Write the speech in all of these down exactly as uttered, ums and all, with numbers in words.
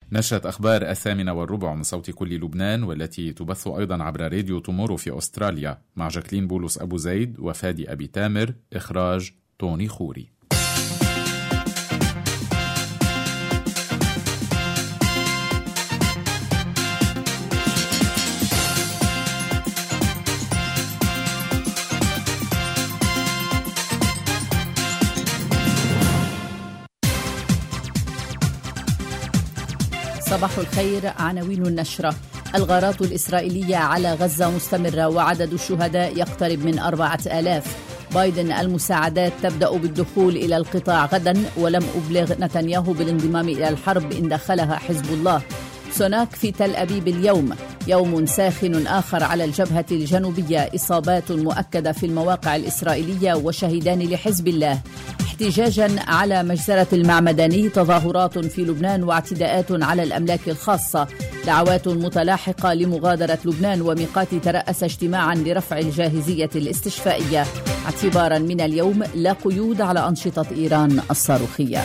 نشرة أخبار الثامنة والربع من صوت كل لبنان، والتي تبث أيضا عبر راديو تومورو في أستراليا، مع جاكلين بولس أبو زيد وفادي أبي تامر. إخراج توني خوري. صباح الخير. عناوين النشرة: الغارات الإسرائيلية على غزة مستمرة وعدد الشهداء يقترب من أربعة آلاف. بايدن: المساعدات تبدأ بالدخول إلى القطاع غدا، ولم أبلغ نتنياهو بالانضمام إلى الحرب إن دخلها حزب الله. سوناك في تل أبيب اليوم: يوم ساخن آخر على الجبهة الجنوبية، إصابات مؤكدة في المواقع الإسرائيلية وشهيدان لحزب الله. احتجاجا على مجزرة المعمداني، تظاهرات في لبنان واعتداءات على الأملاك الخاصة. دعوات متلاحقة لمغادرة لبنان، وميقات ترأس اجتماعا لرفع الجاهزية الاستشفائية. اعتبارا من اليوم لا قيود على أنشطة إيران الصاروخية.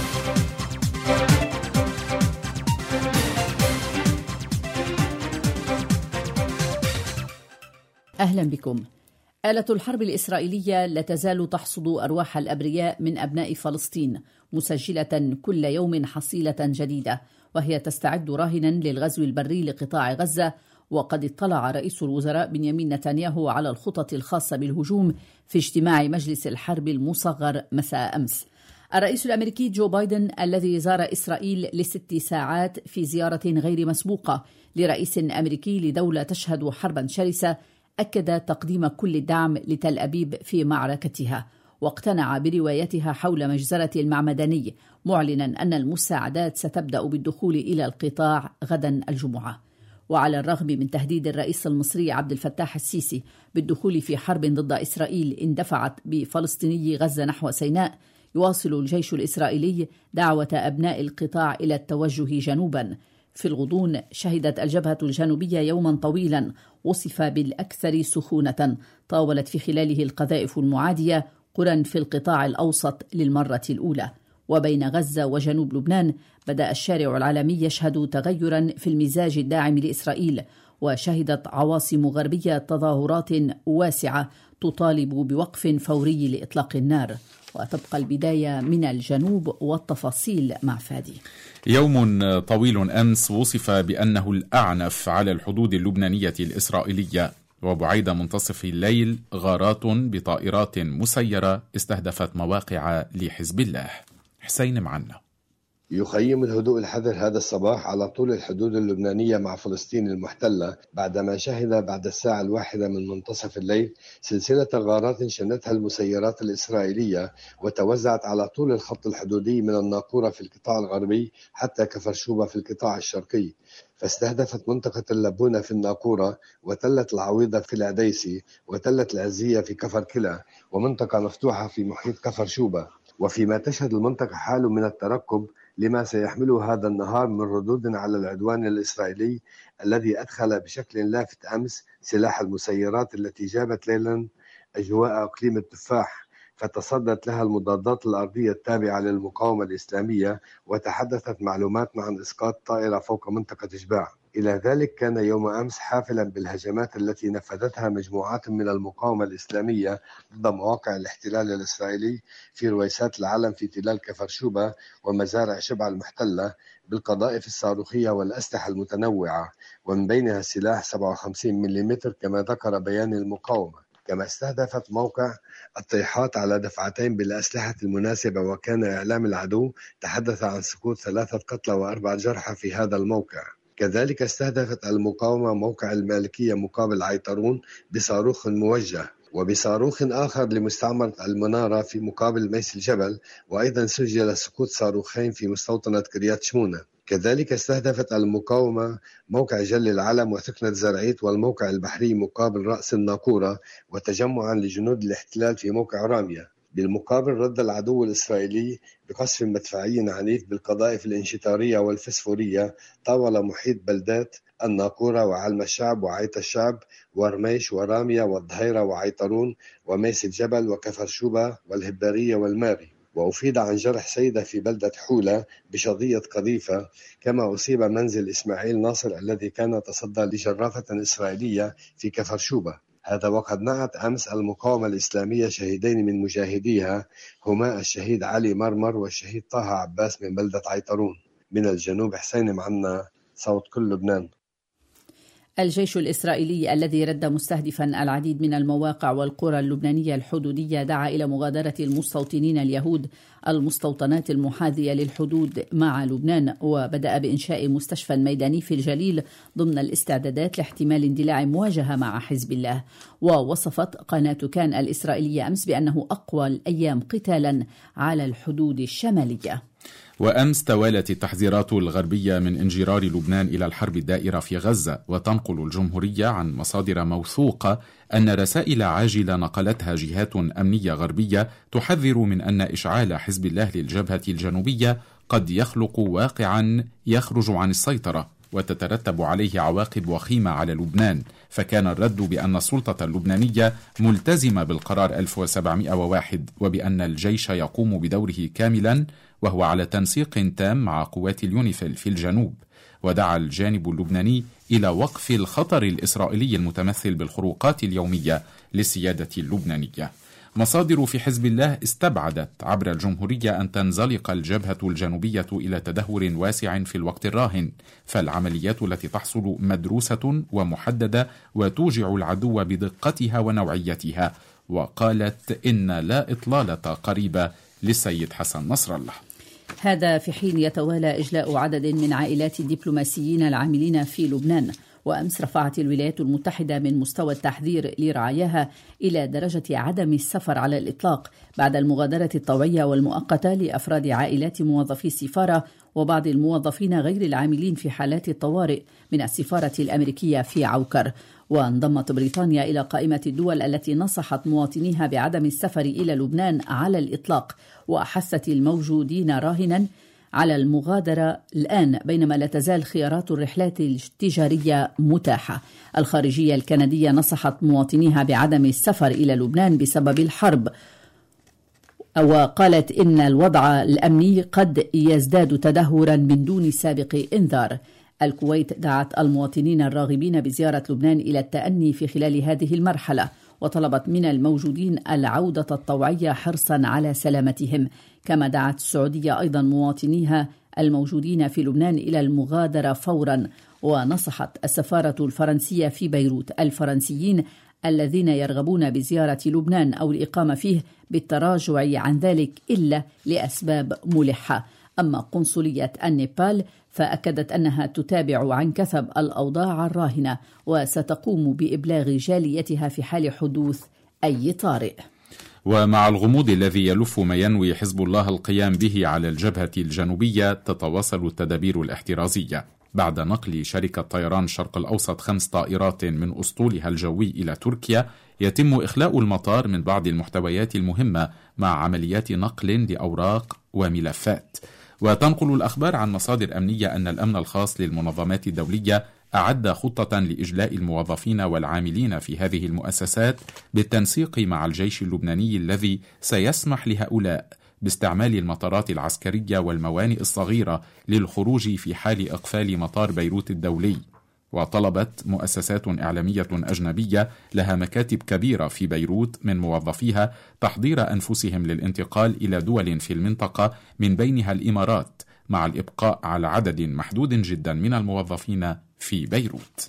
أهلا بكم. آلة الحرب الإسرائيلية لا تزال تحصد أرواح الأبرياء من أبناء فلسطين، مسجلة كل يوم حصيلة جديدة، وهي تستعد راهنا للغزو البري لقطاع غزة. وقد اطلع رئيس الوزراء بنيامين نتنياهو على الخطط الخاصة بالهجوم في اجتماع مجلس الحرب المصغر مساء أمس. الرئيس الأمريكي جو بايدن، الذي زار إسرائيل لست ساعات في زيارة غير مسبوقة لرئيس أمريكي لدولة تشهد حربا شرسة، أكد تقديم كل الدعم لتل أبيب في معركتها، واقتنع بروايتها حول مجزرة المعمداني، معلنا أن المساعدات ستبدأ بالدخول إلى القطاع غدا الجمعة. وعلى الرغم من تهديد الرئيس المصري عبد الفتاح السيسي بالدخول في حرب ضد إسرائيل إن دفعت بفلسطيني غزة نحو سيناء، يواصل الجيش الإسرائيلي دعوة أبناء القطاع إلى التوجه جنوبا. في الغضون شهدت الجبهة الجنوبية يوما طويلا وصف بالأكثر سخونة، طاولت في خلاله القذائف المعادية قرى في القطاع الأوسط للمرة الأولى. وبين غزة وجنوب لبنان بدأ الشارع العالمي يشهد تغيرا في المزاج الداعم لإسرائيل، وشهدت عواصم غربية تظاهرات واسعة تطالب بوقف فوري لإطلاق النار. وتبقى البداية من الجنوب والتفاصيل مع فادي. يوم طويل أمس وصف بأنه الأعنف على الحدود اللبنانية الإسرائيلية، وبعيد منتصف الليل غارات بطائرات مسيرة استهدفت مواقع لحزب الله. حسين معنا. يخيم الهدوء الحذر هذا الصباح على طول الحدود اللبنانية مع فلسطين المحتلة، بعدما شهد بعد الساعة الواحدة من منتصف الليل سلسلة غارات شنتها المسيرات الإسرائيلية، وتوزعت على طول الخط الحدودي من الناقورة في القطاع الغربي حتى كفر شوبة في القطاع الشرقي. فاستهدفت منطقة اللبونة في الناقورة، وتلة العويضة في العديسي، وتلة العزية في كفر كلا، ومنطقة مفتوحة في محيط كفر شوبة. وفيما تشهد المنطقة حال من الترقب لما سيحمله هذا النهار من ردود على العدوان الإسرائيلي الذي أدخل بشكل لافت أمس سلاح المسيرات التي جابت ليلا أجواء أقليم التفاح، فتصدت لها المضادات الأرضية التابعة للمقاومة الإسلامية، وتحدثت معلوماتنا عن إسقاط طائرة فوق منطقة جباع. إلى ذلك كان يوم أمس حافلا بالهجمات التي نفذتها مجموعات من المقاومة الإسلامية ضد مواقع الاحتلال الإسرائيلي في رويسات العلم في تلال كفر شوبة ومزارع شبع المحتلة بالقذائف الصاروخية والأسلحة المتنوعة، ومن بينها سلاح سبعة وخمسين ملم كما ذكر بيان المقاومة. كما استهدفت موقع الطيحات على دفعتين بالأسلحة المناسبة، وكان إعلام العدو تحدث عن سقوط ثلاثة قتلى وأربع جرحى في هذا الموقع. كذلك استهدفت المقاومة موقع المالكية مقابل عيطرون بصاروخ موجه، وبصاروخ آخر لمستعمرة المنارة في مقابل ميس الجبل، وأيضا سجل سقوط صاروخين في مستوطنة كريات شمونة. كذلك استهدفت المقاومة موقع جل العلم وثكنة زرعيت والموقع البحري مقابل رأس الناقورة، وتجمعا لجنود الاحتلال في موقع رامية. بالمقابل رد العدو الإسرائيلي بقصف مدفعي عنيف بالقذائف الانشطارية والفسفورية طاول محيط بلدات الناقورة وعلم الشعب وعيت الشعب ورميش ورامية والظهيرة وعيطرون وميس الجبل وكفر شوبة والهبارية والماري. وأفيد عن جرح سيدة في بلدة حولة بشظية قذيفة، كما أصيب منزل إسماعيل ناصر الذي كان تصدى لجرافة إسرائيلية في كفر شوبة. هذا وقد نعت أمس المقاومة الإسلامية شهيدين من مجاهديها، هما الشهيد علي مرمر والشهيد طه عباس من بلدة عيطرون. من الجنوب حسين معنا، صوت كل لبنان. الجيش الإسرائيلي الذي رد مستهدفا العديد من المواقع والقرى اللبنانية الحدودية دعا إلى مغادرة المستوطنين اليهود المستوطنات المحاذية للحدود مع لبنان، وبدأ بإنشاء مستشفى ميداني في الجليل ضمن الاستعدادات لاحتمال اندلاع مواجهة مع حزب الله. ووصفت قناة كان الإسرائيلية أمس بأنه أقوى الأيام قتالا على الحدود الشمالية. وأمس توالت التحذيرات الغربية من انجرار لبنان إلى الحرب الدائرة في غزة، وتنقل الجمهورية عن مصادر موثوقة أن رسائل عاجلة نقلتها جهات أمنية غربية تحذر من أن إشعال حزب الله للجبهة الجنوبية قد يخلق واقعا يخرج عن السيطرة وتترتب عليه عواقب وخيمة على لبنان. فكان الرد بأن السلطة اللبنانية ملتزمة بالقرار ألف وسبعمائة وواحد وبأن الجيش يقوم بدوره كاملا وهو على تنسيق تام مع قوات اليونيفيل في الجنوب. ودعا الجانب اللبناني إلى وقف الخطر الإسرائيلي المتمثل بالخروقات اليومية للسيادة اللبنانية. مصادر في حزب الله استبعدت عبر الجمهورية أن تنزلق الجبهة الجنوبية إلى تدهور واسع في الوقت الراهن، فالعمليات التي تحصل مدروسة ومحددة وتوجع العدو بدقتها ونوعيتها. وقالت إن لا إطلالة قريبة للسيد حسن نصر الله. هذا في حين يتوالى إجلاء عدد من عائلات الدبلوماسيين العاملين في لبنان. وأمس رفعت الولايات المتحدة من مستوى التحذير لرعاياها إلى درجة عدم السفر على الإطلاق بعد المغادرة الطوعية والمؤقتة لأفراد عائلات موظفي السفارة وبعض الموظفين غير العاملين في حالات الطوارئ من السفارة الأمريكية في عوكر. وانضمت بريطانيا إلى قائمة الدول التي نصحت مواطنيها بعدم السفر إلى لبنان على الإطلاق، وأحست الموجودين راهنا على المغادرة الآن، بينما لا تزال خيارات الرحلات التجارية متاحة. الخارجية الكندية نصحت مواطنيها بعدم السفر إلى لبنان بسبب الحرب، وقالت إن الوضع الأمني قد يزداد تدهورا من دون سابق إنذار. الكويت دعت المواطنين الراغبين بزيارة لبنان إلى التأني في خلال هذه المرحلة، وطلبت من الموجودين العودة الطوعية حرصا على سلامتهم. كما دعت السعودية أيضا مواطنيها الموجودين في لبنان إلى المغادرة فورا. ونصحت السفارة الفرنسية في بيروت الفرنسيين الذين يرغبون بزيارة لبنان أو الإقامة فيه بالتراجع عن ذلك إلا لأسباب ملحة. أما قنصلية النيبال فأكدت أنها تتابع عن كثب الأوضاع الراهنة وستقوم بإبلاغ جاليتها في حال حدوث أي طارئ. ومع الغموض الذي يلف ما ينوي حزب الله القيام به على الجبهة الجنوبية، تتواصل التدابير الاحترازية بعد نقل شركة طيران الشرق الأوسط خمس طائرات من أسطولها الجوي إلى تركيا. يتم إخلاء المطار من بعض المحتويات المهمة مع عمليات نقل لأوراق وملفات. وتنقل الأخبار عن مصادر أمنية أن الأمن الخاص للمنظمات الدولية أعد خطة لإجلاء الموظفين والعاملين في هذه المؤسسات بالتنسيق مع الجيش اللبناني الذي سيسمح لهؤلاء باستعمال المطارات العسكرية والموانئ الصغيرة للخروج في حال إقفال مطار بيروت الدولي. وطلبت مؤسسات إعلامية أجنبية لها مكاتب كبيرة في بيروت من موظفيها تحضير أنفسهم للانتقال إلى دول في المنطقة من بينها الإمارات، مع الإبقاء على عدد محدود جدا من الموظفين في بيروت.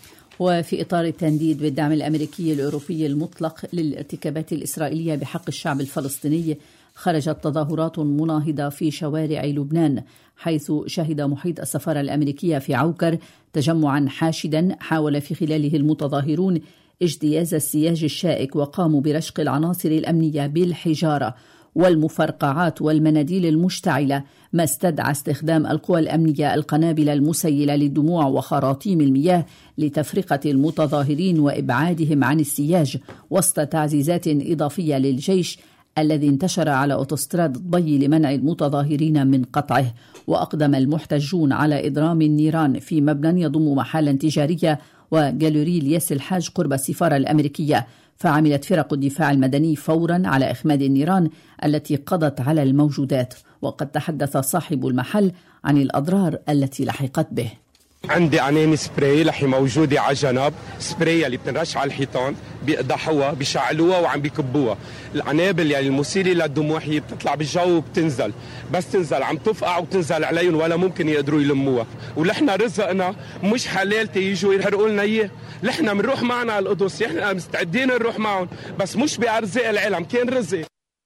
وفي إطار التنديد بالدعم الأمريكي الأوروبي المطلق للارتكابات الإسرائيلية بحق الشعب الفلسطيني، خرجت تظاهرات مناهضة في شوارع لبنان، حيث شهد محيط السفارة الأمريكية في عوكر تجمعا حاشدا حاول في خلاله المتظاهرون اجتياز السياج الشائك، وقاموا برشق العناصر الأمنية بالحجارة والمفرقعات والمناديل المشتعلة، ما استدعى استخدام القوى الأمنية القنابل المسيلة للدموع وخراطيم المياه لتفرقة المتظاهرين وإبعادهم عن السياج، وسط تعزيزات إضافية للجيش الذي انتشر على أوتوستراد الضي لمنع المتظاهرين من قطعه. وأقدم المحتجون على إضرام النيران في مبنى يضم محلا تجارية وجاليري الياس الحاج قرب السفارة الأمريكية، فعملت فرق الدفاع المدني فورا على إخماد النيران التي قضت على الموجودات. وقد تحدث صاحب المحل عن الأضرار التي لحقت به. عندي عنين سبراي لحي موجودة على جنب، سبراي اللي بتنرش على الحيطان بيقدحوها بيشعلوها وعم بيكبوها. العنابل يعني المسيلة للدموع هي بتطلع بالجو وبتنزل، بس تنزل عم تفقع وتنزل عليهم ولا ممكن يقدروا يلموها. ولحنا رزقنا مش حلال تيجوا يحرقوا لنا اياه، لحنا بنروح معنا على القدس، احنا مستعدين نروح معهم بس مش بأرزاق العالم، كان رزق.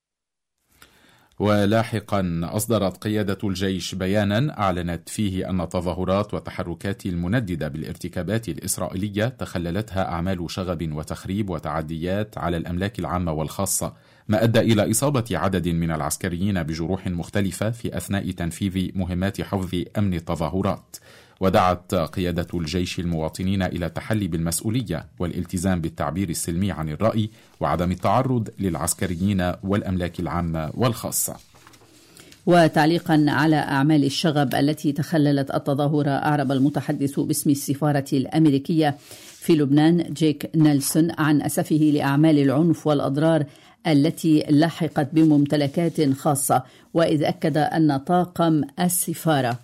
ولاحقا أصدرت قيادة الجيش بيانا أعلنت فيه أن تظاهرات وتحركات المنددة بالارتكابات الإسرائيلية تخللتها أعمال شغب وتخريب وتعديات على الأملاك العامة والخاصة، ما أدى إلى إصابة عدد من العسكريين بجروح مختلفة في أثناء تنفيذ مهمات حفظ أمن التظاهرات. ودعت قيادة الجيش المواطنين إلى التحلي بالمسؤولية والالتزام بالتعبير السلمي عن الرأي وعدم التعرض للعسكريين والأملاك العامة والخاصة. وتعليقا على أعمال الشغب التي تخللت التظاهرة، أعرب المتحدث باسم السفارة الأمريكية في لبنان جيك نيلسون عن أسفه لأعمال العنف والأضرار التي لحقت بممتلكات خاصة، وإذ أكد أن طاقم السفارة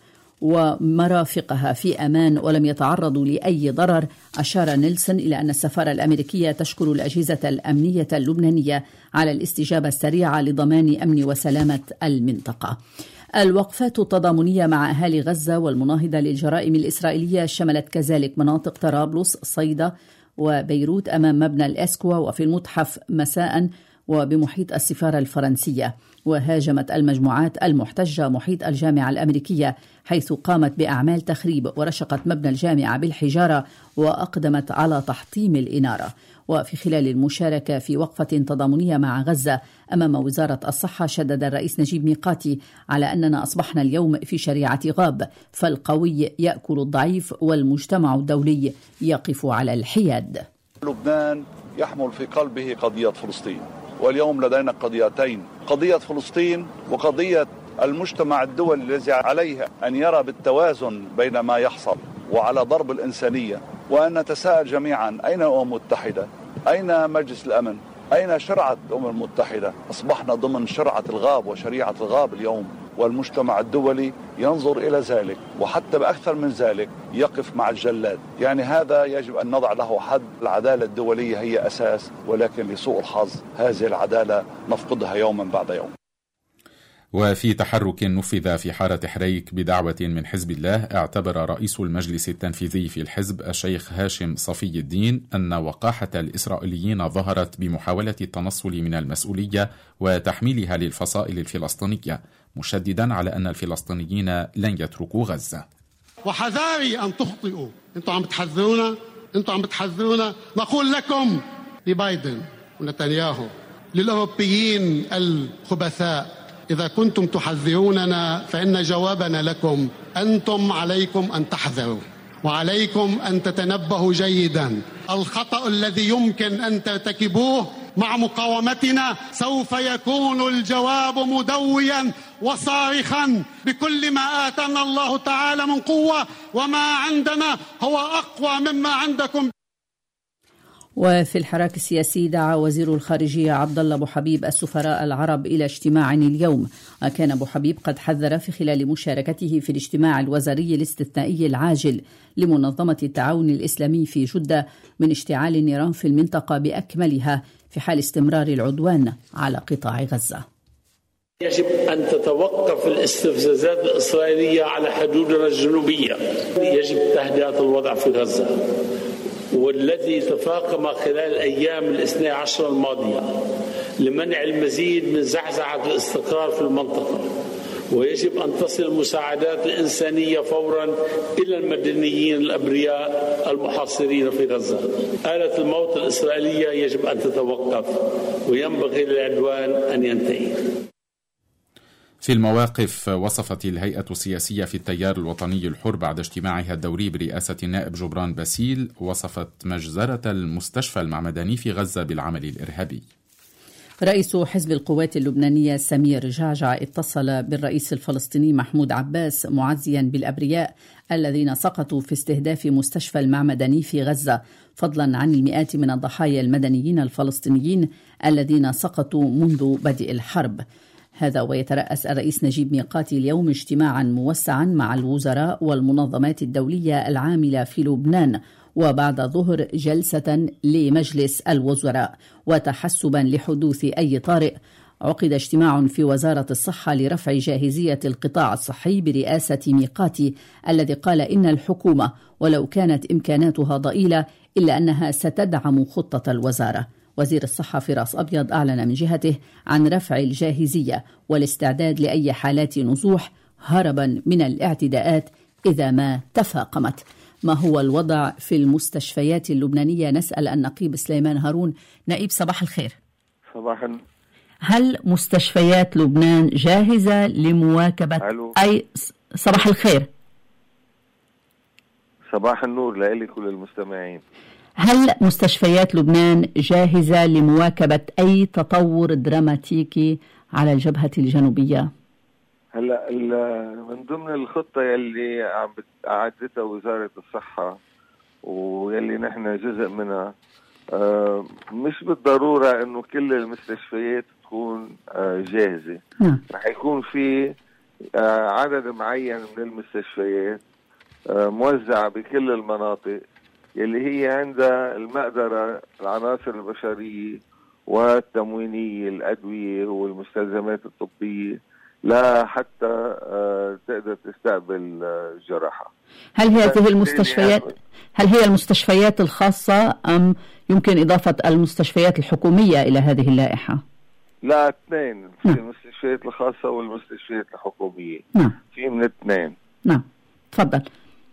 ومرافقها في أمان ولم يتعرضوا لأي ضرر. أشار نيلسون إلى أن السفارة الأمريكية تشكر الأجهزة الأمنية اللبنانية على الاستجابة السريعة لضمان أمن وسلامة المنطقة. الوقفات التضامنية مع أهالي غزة والمناهضة للجرائم الإسرائيلية شملت كذلك مناطق طرابلس، صيدا وبيروت أمام مبنى الأسكوا وفي المتحف مساء وبمحيط السفارة الفرنسية. وهاجمت المجموعات المحتجة محيط الجامعة الأمريكية حيث قامت بأعمال تخريب ورشقت مبنى الجامعة بالحجارة وأقدمت على تحطيم الإنارة. وفي خلال المشاركة في وقفة تضامنية مع غزة أمام وزارة الصحة، شدد الرئيس نجيب ميقاتي على أننا أصبحنا اليوم في شريعة غاب، فالقوي يأكل الضعيف والمجتمع الدولي يقف على الحياد. لبنان يحمل في قلبه قضية فلسطين، واليوم لدينا قضيتين، قضية فلسطين وقضية المجتمع الدولي الذي عليه أن يرى بالتوازن بين ما يحصل وعلى ضرب الإنسانية، وأن نتساءل جميعا أين الأمم المتحدة؟ أين مجلس الأمن؟ أين شرعة الأمم المتحدة؟ أصبحنا ضمن شرعة الغاب وشريعة الغاب اليوم، والمجتمع الدولي ينظر إلى ذلك، وحتى بأكثر من ذلك يقف مع الجلاد. يعني هذا يجب أن نضع له حد. العدالة الدولية هي أساس، ولكن لسوء الحظ هذه العدالة نفقدها يوما بعد يوم. وفي تحرك نفذ في حارة حريك بدعوة من حزب الله، اعتبر رئيس المجلس التنفيذي في الحزب الشيخ هاشم صفي الدين أن وقاحة الإسرائيليين ظهرت بمحاولة التنصل من المسؤولية وتحميلها للفصائل الفلسطينية، مشددا على أن الفلسطينيين لن يتركوا غزة. وحذاري أن تخطئوا، أنتم عم بتحذرونا، أنتم عم بتحذرونا. نقول لكم لبايدن ونتنياهو، للأوروبيين الخبثاء، إذا كنتم تحذروننا فإن جوابنا لكم أنتم عليكم أن تحذروا، وعليكم أن تتنبهوا جيدا. الخطأ الذي يمكن أن ترتكبوه مع مقاومتنا سوف يكون الجواب مدويا وصارخا بكل ما آتانا الله تعالى من قوة، وما عندنا هو أقوى مما عندكم. وفي الحراك السياسي، دعا وزير الخارجية عبد الله أبو حبيب السفراء العرب إلى اجتماع اليوم. كان أبو حبيب قد حذر في خلال مشاركته في الاجتماع الوزاري الاستثنائي العاجل لمنظمة التعاون الإسلامي في جدة من اشتعال النيران في المنطقة بأكملها في حال استمرار العدوان على قطاع غزة. يجب أن تتوقف الاستفزازات الإسرائيلية على حدودنا الجنوبية. يجب تهدئة الوضع في غزة، والذي تفاقم خلال الأيام الاثنى عشر الماضية لمنع المزيد من زعزعة الاستقرار في المنطقة. ويجب أن تصل المساعدات الإنسانية فورا إلى المدنيين الأبرياء المحاصرين في غزة. آلة الموت الإسرائيلية يجب أن تتوقف، وينبغي للعدوان أن ينتهي. في المواقف، وصفت الهيئة السياسية في التيار الوطني الحر بعد اجتماعها الدوري برئاسة النائب جبران باسيل، وصفت مجزرة المستشفى المعمداني في غزة بالعمل الإرهابي. رئيس حزب القوات اللبنانية سمير جعجع اتصل بالرئيس الفلسطيني محمود عباس معزيا بالأبرياء الذين سقطوا في استهداف مستشفى المعمداني في غزة، فضلا عن المئات من الضحايا المدنيين الفلسطينيين الذين سقطوا منذ بدء الحرب. هذا ويترأس الرئيس نجيب ميقاتي اليوم اجتماعا موسعا مع الوزراء والمنظمات الدولية العاملة في لبنان، وبعد ظهر جلسة لمجلس الوزراء. وتحسبا لحدوث أي طارئ، عقد اجتماع في وزارة الصحة لرفع جاهزية القطاع الصحي برئاسة ميقاتي، الذي قال إن الحكومة ولو كانت إمكاناتها ضئيلة إلا أنها ستدعم خطة الوزارة. وزير الصحة فراس أبيض أعلن من جهته عن رفع الجاهزية والاستعداد لأي حالات نزوح هربا من الاعتداءات إذا ما تفاقمت. ما هو الوضع في المستشفيات اللبنانية؟ نسأل النقيب سليمان هارون. نائب صباح الخير. صباح النور. هل مستشفيات لبنان جاهزة لمواكبة ألو. أي صباح الخير. صباح النور لإلي كل المستمعين. هل مستشفيات لبنان جاهزة لمواكبة أي تطور دراماتيكي على الجبهة الجنوبية؟ هلا من ضمن الخطة يلي عم أعدتها وزارة الصحة ويلي نحن جزء منها، مش بالضرورة إنه كل المستشفيات تكون جاهزة. رح يكون في عدد معين من المستشفيات موزعة بكل المناطق يلي هي عندها المقدرة، العناصر البشرية والتموينية، الأدوية والمستلزمات الطبية، لا حتى تقدر تستقبل الجراحة. هل هذه المستشفيات هل هي المستشفيات الخاصة أم يمكن إضافة المستشفيات الحكومية إلى هذه اللائحة؟ لا، اثنين، في المستشفيات الخاصة والمستشفيات الحكومية. نعم. في من اثنين. نعم، تفضل.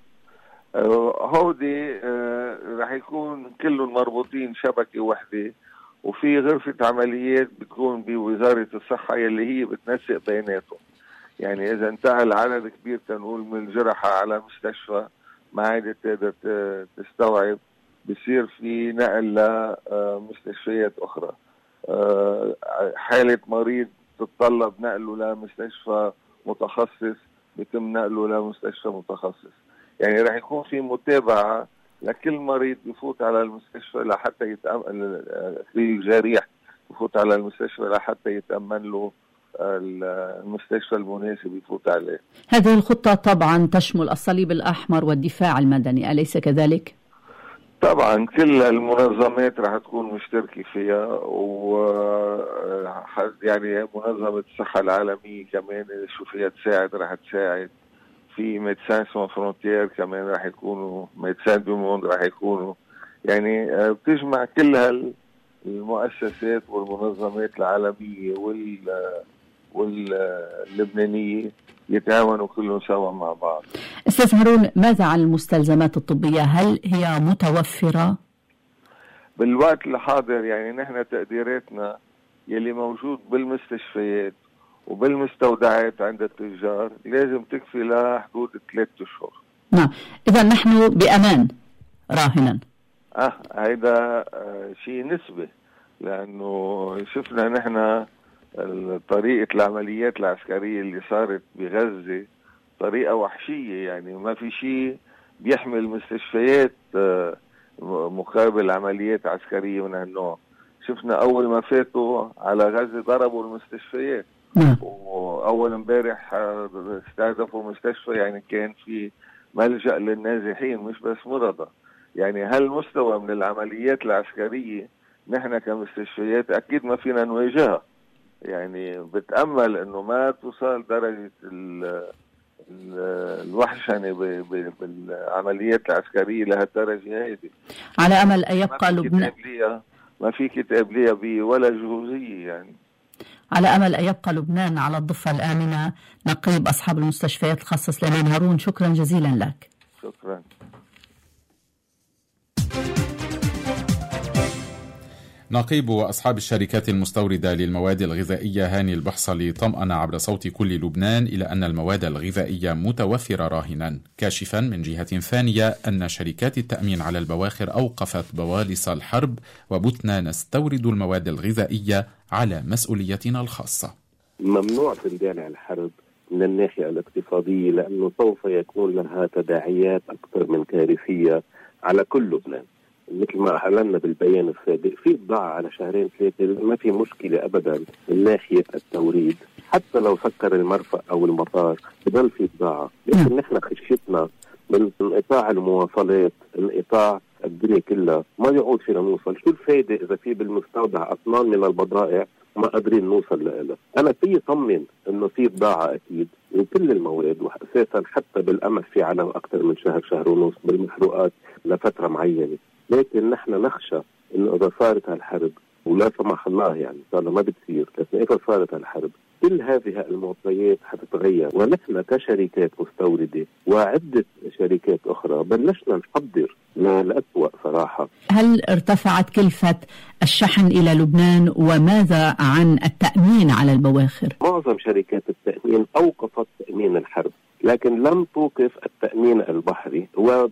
هودي آه رح يكون كلهم مربوطين شبكة واحدة، وفي غرفة عمليات بتكون بوزارة الصحة يلي هي بتنسق بيناتهم. يعني إذا انتقل عدد كبير تنقول من الجرحى على مستشفى ما عادت تقدر تستوعب، بصير في نقل لمستشفيات أخرى. آه حالة مريض تتطلب نقله لمستشفى متخصص، بيتم نقله لمستشفى متخصص. يعني رح يكون في متابعة لكل مريض بفوت على المستشفى لحتى يتأمن، في جريح بفوت على المستشفى لحتى يتأمن له المستشفى المناسب يفوت عليه. هذه الخطة طبعا تشمل الصليب الأحمر والدفاع المدني، أليس كذلك؟ طبعا كل المنظمات رح تكون مشتركة فيها، و يعني منظمة الصحة العالمية كمان شو فيها تساعد رح تساعد. في ميدسان سون فرونتير كمان راح يكونوا، ميدسان دو موند راح يكونوا. يعني بتجمع كل هالمؤسسات والمنظمات العالمية وال واللبنانية يتعاونوا كلهم سوا مع بعض. أستاذ هارون، ماذا عن المستلزمات الطبية؟ هل هي متوفرة؟ بالوقت الحاضر يعني نحن تقديراتنا يلي موجود بالمستشفيات وبالمستودعات عند التجار لازم تكفي لها حدود ثلاثة أشهر. نعم، إذا نحن بأمان راهنا. اه هيدا آه شيء نسبي، لأنه شفنا نحن طريقة العمليات العسكرية اللي صارت بغزة طريقة وحشية. يعني ما في شيء بيحمل مستشفيات آه مقابل عمليات عسكرية من هالنوع. شفنا أول ما فاتوا على غزة ضربوا المستشفيات. نعم. وأول امبارح استهدفوا مستشفى يعني كان في ملجأ للنازحين مش بس مرضى. يعني هالمستوى من العمليات العسكرية نحن كمستشفيات أكيد ما فينا نواجهها. يعني بتأمل أنه ما توصل درجة الوحشنة بالعمليات العسكرية لهالدرجة هذه. على أمل أن يبقى لبنان، ما في كتاب ليها بي ولا جهوزية. يعني على أمل أن يبقى لبنان على الضفة الآمنة. نقيب أصحاب المستشفيات الخاصة سليمان هارون، شكرا جزيلا لك. شكرا. نقيب أصحاب الشركات المستوردة للمواد الغذائية هاني البحصلي طمأن عبر صوت كل لبنان إلى أن المواد الغذائية متوفرة راهنا، كاشفا من جهة ثانية أن شركات التأمين على البواخر أوقفت بوالص الحرب وبتنا نستورد المواد الغذائية على مسؤوليتنا الخاصة. ممنوع تندلع الحرب من الناحية الاقتصادية لأنه سوف يكون لها تداعيات أكثر من كارثية على كل لبنان. مثل ما أعلنا بالبيان السابق في بضاعة على شهرين ثلاثة ما في مشكلة أبدا من ناحية التوريد، حتى لو سكر المرفأ أو المطار بضل في بضاعة، لكن نحن خشيتنا من انقطاع المواصلات، انقطاع الدنيا كلها ما يعود فينا نوصل. شو الفائدة إذا في بالمستودع أطنان من البضائع ما قادرين نوصل لها؟ أنا في طمن إنه في بضاعة أكيد من كل المواد، وأساسا حتى بالأمر في على أكثر من شهر شهر ونص بالمحروقات لفترة معينة، لكن نحن نخشى إنه إذا صارت هالحرب ولا سمح الله يعني صار ما بتصير، لكن إذا صارت هالحرب كل هذه المعطيات حتتغير، ونحن كشركات مستوردة وعدة شركات أخرى بلشنا نحضر للأسوأ صراحة. هل ارتفعت كلفة الشحن إلى لبنان وماذا عن التأمين على البواخر؟ معظم شركات التأمين أوقفت تأمين الحرب، لكن لم توقف التأمين البحري،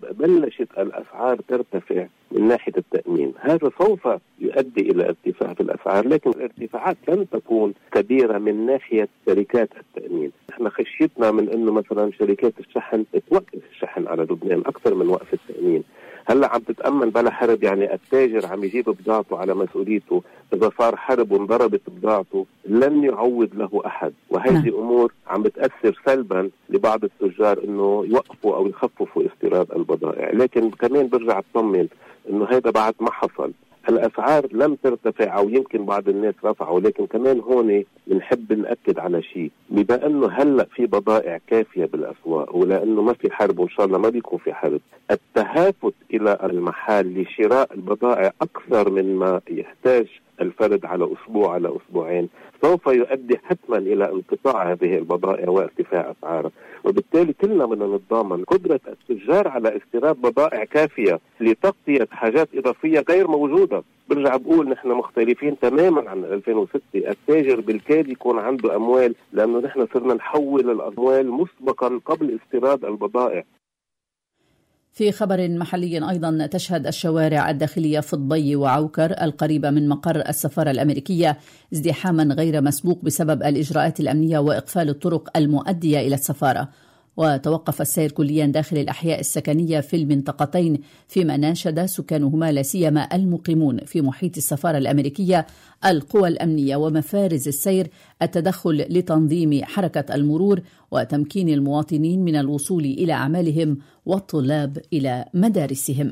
وبلشت الأسعار ترتفع من ناحية التأمين. هذا سوف يؤدي إلى ارتفاع في الأسعار، لكن الارتفاعات لن تكون كبيرة من ناحية شركات التأمين. احنا خشيتنا من انه مثلا شركات الشحن توقف الشحن على لبنان أكثر من وقف التأمين. هلا عم تتأمن بلا حرب، يعني التاجر عم يجيب بضاعته على مسؤوليته، إذا صار حرب وانضربت بضاعته لن يعوض له أحد، وهذه أمور عم بتأثر سلبا لبعض التجار إنه يوقفوا أو يخففوا استيراد البضائع. لكن كمان برجع أطمن إنه هذا بعد ما حصل، الأسعار لم ترتفع أو يمكن بعض الناس رفعوا، لكن كمان هون بنحب نأكد على شيء، بما أنه هلأ في بضائع كافية بالأسواق ولأنه ما في حرب وإن شاء الله ما بيكون في حرب، التهافت إلى المحل لشراء البضائع أكثر من ما يحتاج الفرد على أسبوع على أسبوعين سوف يؤدي حتما إلى انقطاع هذه البضائع وارتفاع أسعارها، وبالتالي كلنا بدنا نتضامن قدرة التجار على استيراد بضائع كافية لتغطية حاجات إضافية غير موجودة. برجع بقول نحن مختلفين تماما عن ألفين وستة، التاجر بالكاد يكون عنده أموال لأنه نحن صرنا نحول الأموال مسبقا قبل استيراد البضائع. في خبر محلي أيضا، تشهد الشوارع الداخلية في الضي وعوكر القريبة من مقر السفارة الأمريكية ازدحاما غير مسبوق بسبب الإجراءات الأمنية وإقفال الطرق المؤدية إلى السفارة، وتوقف السير كليا داخل الأحياء السكنية في المنطقتين، فيما ناشد سكانهما لا سيما المقيمون في محيط السفارة الأمريكية القوى الأمنية ومفارز السير التدخل لتنظيم حركة المرور وتمكين المواطنين من الوصول إلى أعمالهم والطلاب إلى مدارسهم.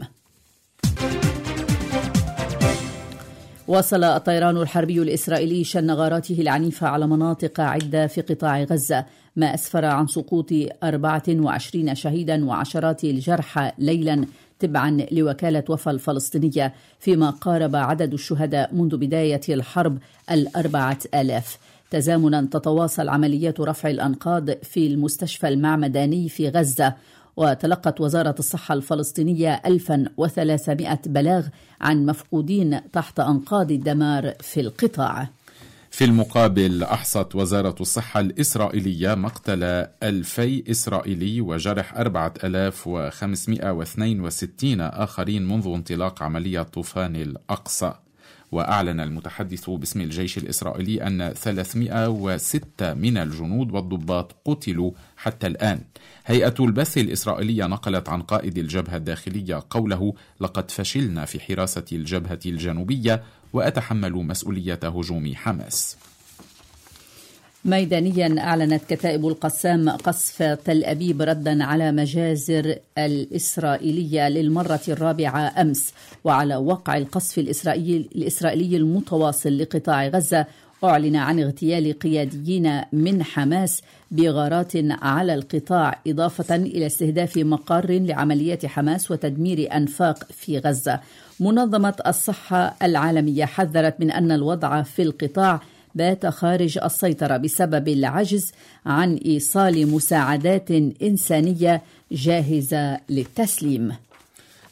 واصل الطيران الحربي الإسرائيلي شن غاراته العنيفة على مناطق عدة في قطاع غزة، ما أسفر عن سقوط أربعة وعشرين شهيدا وعشرات الجرحى ليلا تبعا لوكالة وفا الفلسطينية، فيما قارب عدد الشهداء منذ بداية الحرب الأربعة آلاف. تزامنا تتواصل عمليات رفع الأنقاض في المستشفى المعمداني في غزة، وتلقت وزارة الصحة الفلسطينية ألف وثلاثمائة بلاغ عن مفقودين تحت أنقاض الدمار في القطاع. في المقابل، أحصت وزارة الصحة الإسرائيلية مقتل ألفي إسرائيلي وجرح أربعة آلاف وخمسمائة واثنين وستين آخرين منذ انطلاق عملية طوفان الأقصى. وأعلن المتحدث باسم الجيش الإسرائيلي أن ثلاثمائة وستة من الجنود والضباط قتلوا حتى الآن. هيئة البث الإسرائيلية نقلت عن قائد الجبهة الداخلية قوله: لقد فشلنا في حراسة الجبهة الجنوبية وأتحمل مسؤولية هجوم حماس. ميدانيا أعلنت كتائب القسام قصف تل أبيب ردا على مجازر الإسرائيلية للمرة الرابعة أمس، وعلى وقع القصف الإسرائيلي, الإسرائيلي المتواصل لقطاع غزة أعلن عن اغتيال قياديين من حماس بغارات على القطاع، إضافة إلى استهداف مقر لعمليات حماس وتدمير أنفاق في غزة. منظمة الصحة العالمية حذرت من أن الوضع في القطاع بات خارج السيطرة بسبب العجز عن إيصال مساعدات إنسانية جاهزة للتسليم.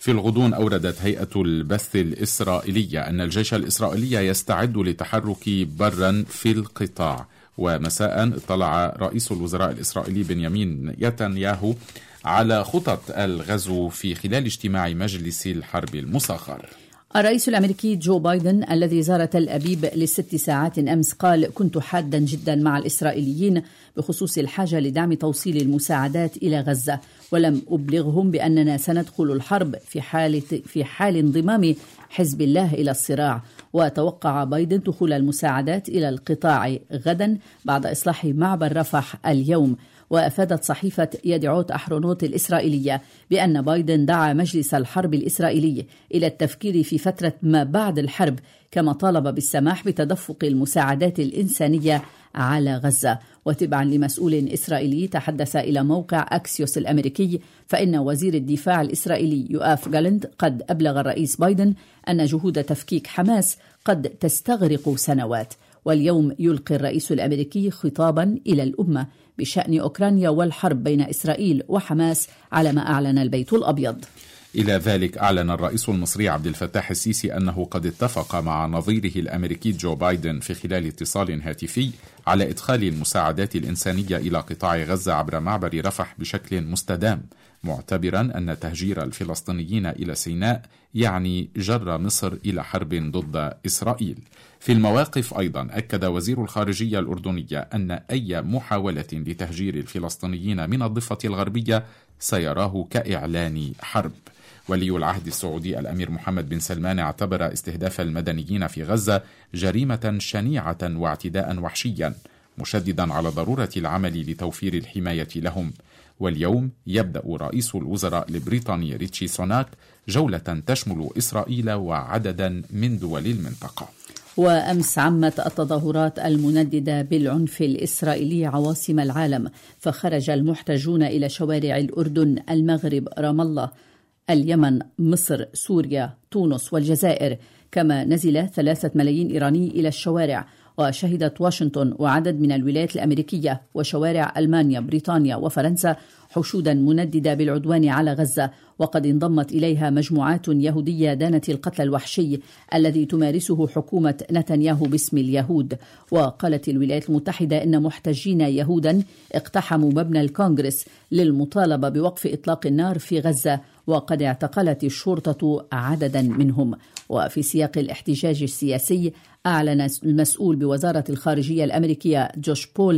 في الغضون أوردت هيئة البث الإسرائيلية أن الجيش الإسرائيلي يستعد للتحرك برا في القطاع. ومساء اطلع رئيس الوزراء الإسرائيلي بنيامين نتنياهو على خطط الغزو في خلال اجتماع مجلس الحرب المصغر. الرئيس الأمريكي جو بايدن الذي زار تل أبيب لست ساعات أمس قال: كنت حادا جدا مع الإسرائيليين بخصوص الحاجة لدعم توصيل المساعدات إلى غزة، ولم أبلغهم بأننا سندخل الحرب في حال في حال انضمام حزب الله إلى الصراع. وتوقع بايدن دخول المساعدات إلى القطاع غدا بعد إصلاح معبر رفح اليوم. وأفادت صحيفة يدعوت أحرونوت الإسرائيلية بأن بايدن دعا مجلس الحرب الإسرائيلي إلى التفكير في فترة ما بعد الحرب، كما طالب بالسماح بتدفق المساعدات الإنسانية على غزة. وتبعا لمسؤول إسرائيلي تحدث إلى موقع أكسيوس الأمريكي، فإن وزير الدفاع الإسرائيلي يؤاف جالنت قد أبلغ الرئيس بايدن أن جهود تفكيك حماس قد تستغرق سنوات. واليوم يلقي الرئيس الأمريكي خطابا إلى الأمة بشأن أوكرانيا والحرب بين إسرائيل وحماس على ما أعلن البيت الأبيض. إلى ذلك أعلن الرئيس المصري عبد الفتاح السيسي أنه قد اتفق مع نظيره الأمريكي جو بايدن في خلال اتصال هاتفي على إدخال المساعدات الإنسانية إلى قطاع غزة عبر معبر رفح بشكل مستدام، معتبرا أن تهجير الفلسطينيين إلى سيناء يعني جر مصر إلى حرب ضد إسرائيل. في المواقف أيضا أكد وزير الخارجية الأردنية أن أي محاولة لتهجير الفلسطينيين من الضفة الغربية سيراه كإعلان حرب. ولي العهد السعودي الأمير محمد بن سلمان اعتبر استهداف المدنيين في غزة جريمة شنيعة واعتداء وحشيا، مشددا على ضرورة العمل لتوفير الحماية لهم. واليوم يبدأ رئيس الوزراء البريطاني ريتشي سوناك جولة تشمل إسرائيل وعددا من دول المنطقة. وأمس عمت التظاهرات المنددة بالعنف الإسرائيلي عواصم العالم، فخرج المحتجون إلى شوارع الأردن، المغرب، رام الله، اليمن، مصر، سوريا، تونس والجزائر، كما نزل ثلاثة ملايين إيراني إلى الشوارع. وشهدت واشنطن وعدد من الولايات الأمريكية وشوارع ألمانيا، بريطانيا وفرنسا حشودا منددة بالعدوان على غزة، وقد انضمت إليها مجموعات يهودية دانت القتل الوحشي الذي تمارسه حكومة نتنياهو باسم اليهود. وقالت الولايات المتحدة إن محتجين يهودا اقتحموا مبنى الكونغرس للمطالبة بوقف إطلاق النار في غزة، وقد اعتقلت الشرطة عددا منهم. وفي سياق الاحتجاج السياسي أعلن المسؤول بوزارة الخارجية الأمريكية جوش بول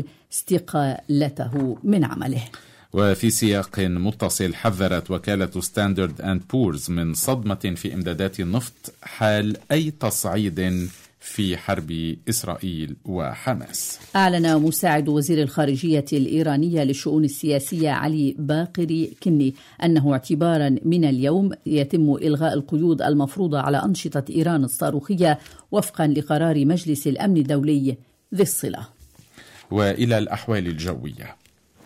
استقالته من عمله. وفي سياق متصل حذرت وكالة ستاندرد أند بورز من صدمة في إمدادات النفط حال أي تصعيد في حرب إسرائيل وحماس. أعلن مساعد وزير الخارجية الإيرانية للشؤون السياسية علي باقري كني أنه اعتبارا من اليوم يتم إلغاء القيود المفروضة على أنشطة إيران الصاروخية وفقا لقرار مجلس الأمن الدولي ذي الصلة. وإلى الأحوال الجوية.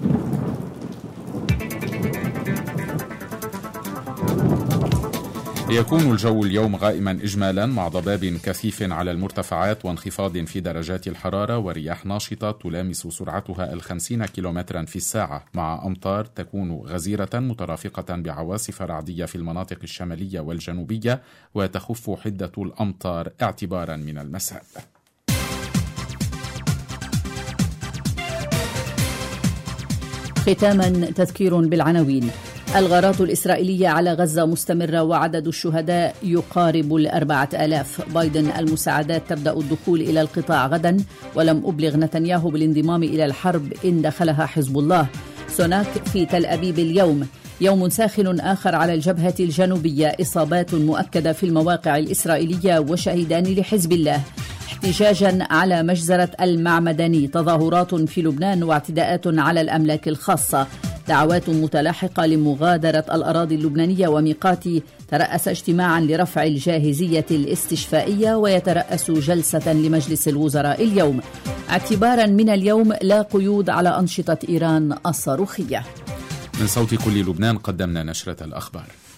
يكون الجو اليوم غائما إجمالا مع ضباب كثيف على المرتفعات وانخفاض في درجات الحرارة ورياح ناشطة تلامس سرعتها الخمسين كيلومترا في الساعة، مع أمطار تكون غزيرة مترافقة بعواصف رعدية في المناطق الشمالية والجنوبية، وتخف حدة الأمطار اعتبارا من المساء. ختاما تذكير بالعناوين. الغارات الإسرائيلية على غزة مستمرة وعدد الشهداء يقارب الأربعة آلاف. بايدن المساعدات تبدأ الدخول إلى القطاع غدا، ولم أبلغ نتنياهو بالانضمام إلى الحرب إن دخلها حزب الله. سوناك في تل أبيب اليوم. يوم ساخن آخر على الجبهة الجنوبية، إصابات مؤكدة في المواقع الإسرائيلية وشهيدان لحزب الله. احتجاجا على مجزرة المعمداني، تظاهرات في لبنان واعتداءات على الأملاك الخاصة. دعوات متلاحقة لمغادرة الأراضي اللبنانية وميقاتي. ترأس اجتماعا لرفع الجاهزية الاستشفائية ويترأس جلسة لمجلس الوزراء اليوم. اعتبارا من اليوم لا قيود على أنشطة إيران الصاروخية. من صوت كل لبنان قدمنا نشرة الأخبار.